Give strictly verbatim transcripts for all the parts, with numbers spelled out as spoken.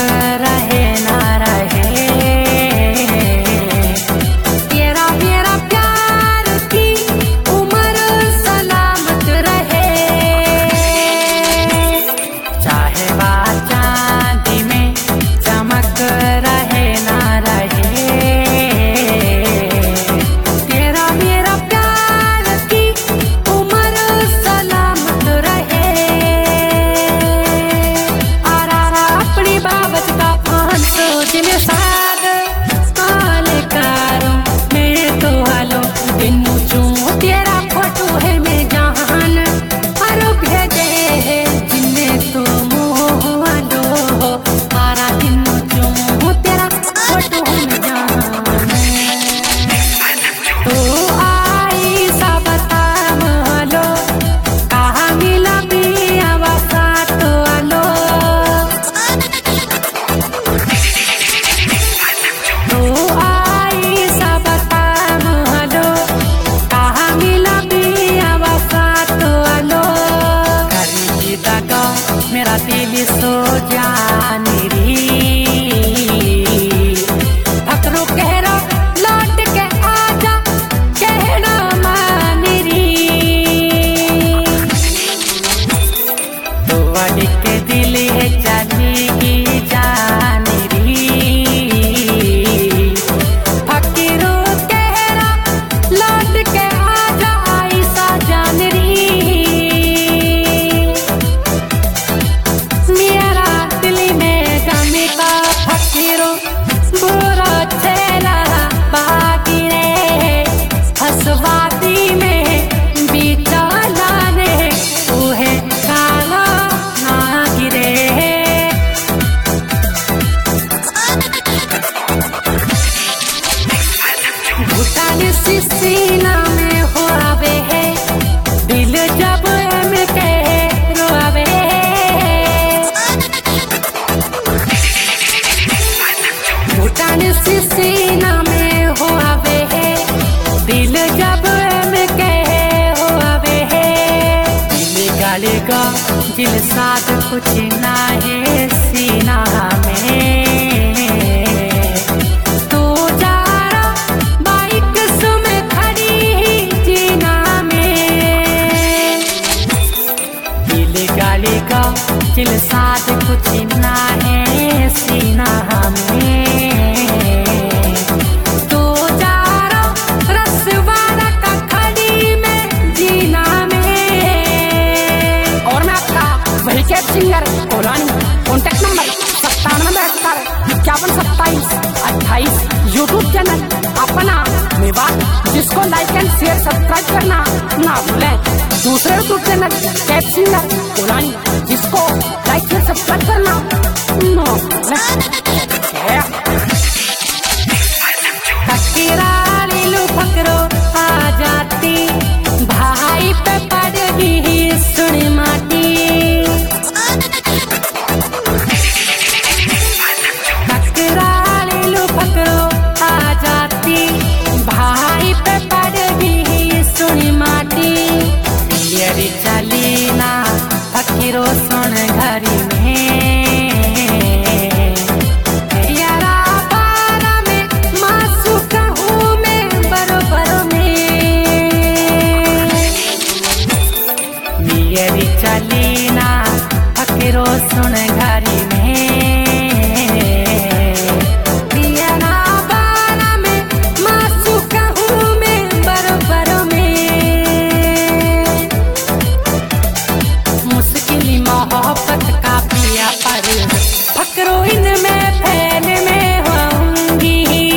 रहे ना रहे, तेरा मेरा प्यार की उम्र सलामत रहे। चाहे बात चांदी में चमक रहे ना रहे, तेरा मेरा प्यार की उम्र सलामत रहे। आरा अपनी बाबत का पान सौ दिन साग काले कारों में तो हालो दिन चूं तेरा फोटो है मैं जहान और भेजे है जिन्हें तो मोह लो। आरा दिन चूं तेरा फोटो है मैं जहान, तो आई सा बता लो कहा मिला पिया वसा तो आलो। तो आई सा बता लो कहा मिला पिया वसा तो आलो। करी दगा मेरा दिल सो जाने री, फकरो कह रो लौट के आजा कहना मान री। तो वाड़ी के दिल है चली की जान री, फकीरो कह रो लौट के आजा ऐसा जान री। मेरा दिल में गम का फकीरो बुरा चेला बाकी रे, हसवादी में बिचाला ने उहे काला ना गिरे। भूटान सी सीना में हो आवे है, दिल जब मिलके रोआवे। भूटान सी सीना में हो आवे है, दिल जब मिलके हो आवे है। दिल गाले का दिल साथ कुछ ना है सीना में, तो जारा बाइक सुम खड़ी जीना में। दिल गाले का दिल साथ कुछ ना है सीना में, तो जारा रसवाड़ा का खड़ी में जीना में। और मैं आपका वही कैब सिंगर कोलानी, कॉन्टेक्ट नंबर सत्तानवे बहत्तर इक्यावन सत्ताईस अट्ठाईस। यूट्यूब चैनल अपना मेवात, जिसको लाइक एंड शेयर सब्सक्राइब करना ना भूलें। दूसरे यूट्यूब चैनल कैब सिंगर कोलानी, जिसको लाइक शेयर सब्सक्राइब करना ना भूलें। फकीरानी लो फकरो आ जाती, भाई पे पड़ गई सुन माटी। फकीरानी लो फकरो आ जाती, भाई पे पड़ गई सुन माटी। पियरी चली ना फकीरो सुन घरी में, यारा बारा में मासू कहूँ मैं बरोबर में। पियरी चली ना फकीरो सुन घरी में, यारा बारा में मासू कहूँ मैं बरोबर में। मुश्किल मोहब्बत का पिया पर फकरो इनमें फैल में होंगी।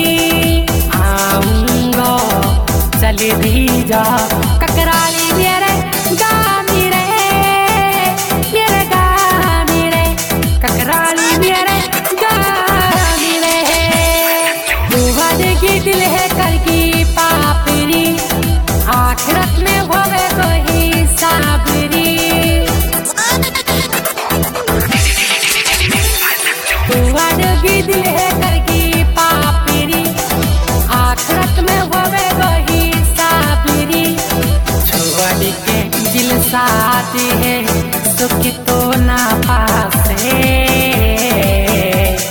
आऊंगा चल दी जा ककराली मेरे गामी रे, मेरे गामी रे, ककराली मेरे गामी रे। दुहर की दिल है कर की पापरी, आखिरत में होवे कोई साबरी। दुहर की दिल है कर की पापरी, आखिरत में होवे कोई साबरी। छुआड़ी के दिल साथ है सुख तो ना पासे,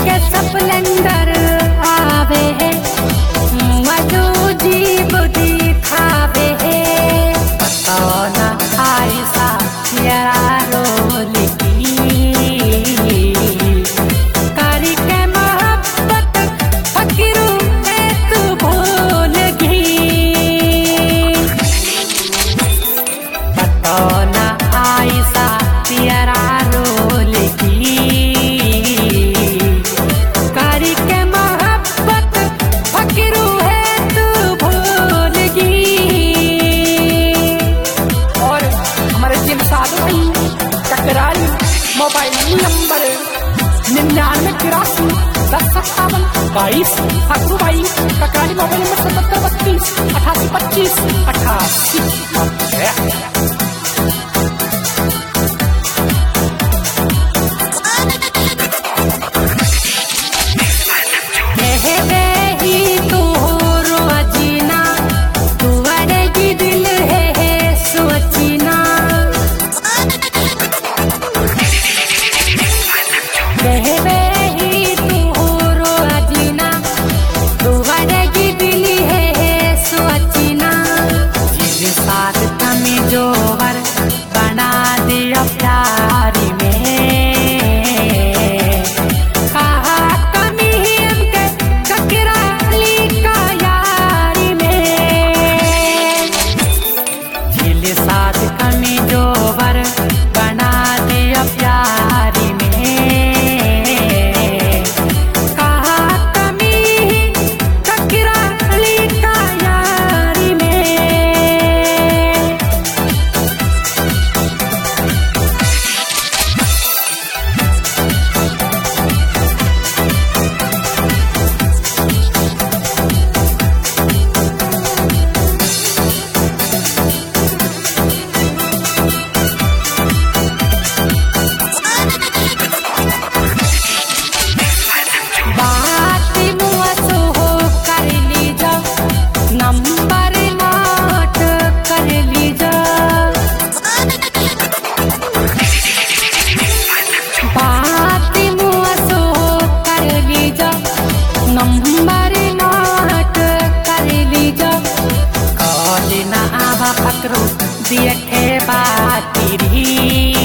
के स्प्लेंडर आवे है मधु जीव दिखावे है बताओ ना आयसा यारो लिखी करी के मोहब्बत फकीरू एक भूल गई बताओ ना आयसा यारो लिखी करी के मोहब्बत फकीरू है तू भूल गई। और हमारे जिम साधु भाई टकराई मोबाइल नंबर निन्यानवे तिरासी दस सत्तावन बाईस ठाकुर भाई टकराई मोबाइल नंबर सतहत्तर बत्तीस अठासी पच्चीस अठासी। पकड़ो देखे बात तेरी